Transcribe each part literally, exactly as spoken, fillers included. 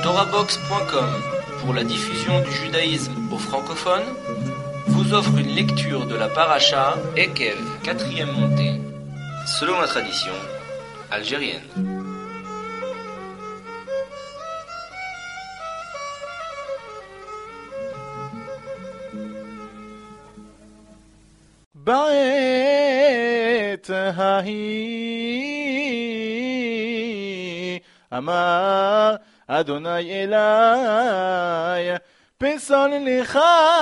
Torahbox point com, pour la diffusion du judaïsme aux francophones, vous offre une lecture de la paracha Ekev, quatrième montée, selon la tradition algérienne. בעת ההיא אמר אדוני אלי פסול לך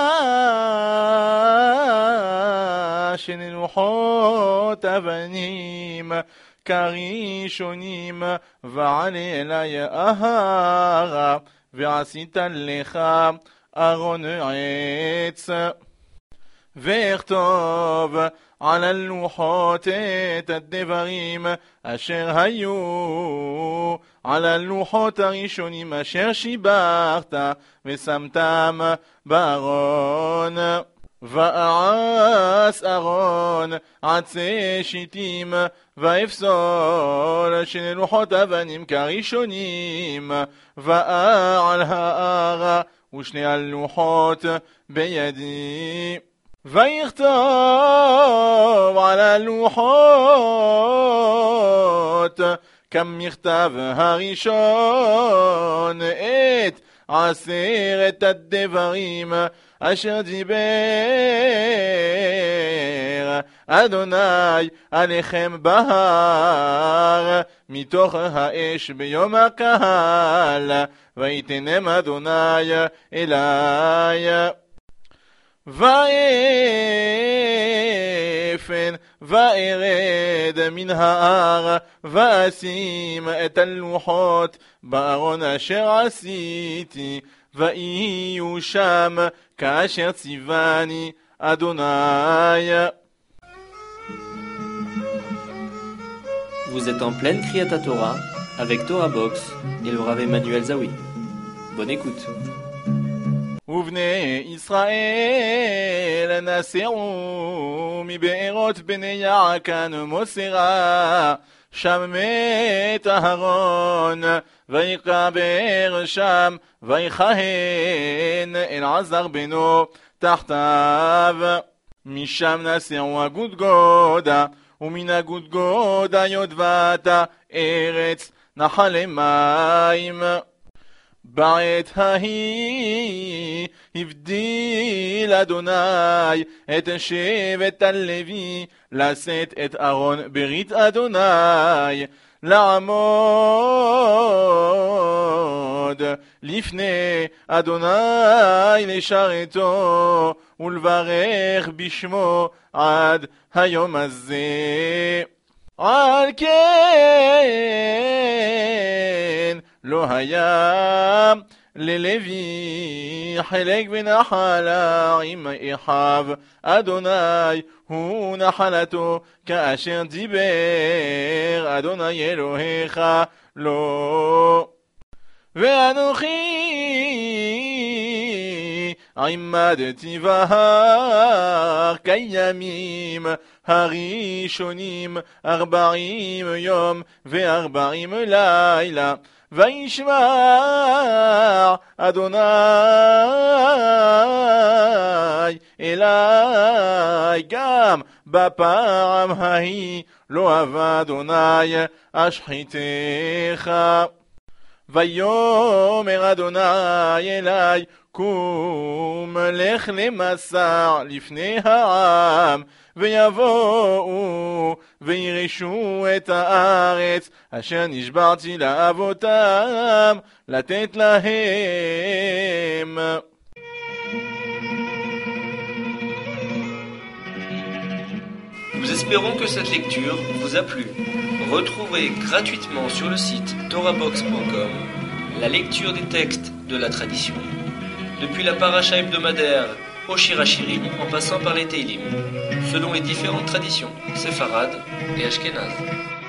שני לוחות אבנים כראשונים ועלה אלי ההרה ועשית לך ארון עץ ואכתוב על הלוחות את הדברים אשר היו על הלוחות הראשונים אשר שיבחת ושמתם בארון. ואעש ארון עצי שיטים ואפסול שני לוחות אבנים כראשונים ואעל הארה ושני הלוחות בידי ויכתוב על הלוחות כמכתב הראשון את עשרת הדברים אשר דיבר אדוני עליכם בהר מתוך האש ביום הקהל ויתנם אדוני אלי ואפן וארד מן ההר ואשים את הלוחות בארון אשר עשיתי ויהיו שם כאשר ציווני אדוני. Vous êtes en pleine Kriyat Torah avec Torahbox et le Rav Emmanuel Zawi. Bonne écoute. ובני ישראל נסעו מבארות בני יעקן ומוסרה שם מת אהרון ויקבר שם ויכהן אלעזר בנו תחתיו. משם נסעו הגודגודה ומן הגודגודה יודבת ארץ נחלי מים. בעת ההיא הבדיל אדוני את שבט הלוי לשאת את ארון ברית אדוני לעמוד לפני אדוני לשרתו ולברך בשמו עד היום הזה. על כן לא היה ללוי חלק ונחלה עם אחיו אדוני הוא נחלתו כאשר דיבר אדוני אלוהיך לו. ואנוכי עמדתי בהר כימים הראשונים ארבעים יום וארבעים לילה וישמע אדוני אלי גם בפעם ההיא לא אהבה אדוני אשחיתך. ויאמר אדוני אלי קום לך למסע לפני העם ויבואו וירשו את הארץ אשר נשבעתי לאבותם לתת להם. Nous espérons que cette lecture vous a plu. Retrouvez gratuitement sur le site torahbox point com la lecture des textes de la tradition, depuis la paracha hebdomadaire au Shirachirim en passant par les Teilim, selon les différentes traditions séfarades et ashkénazes.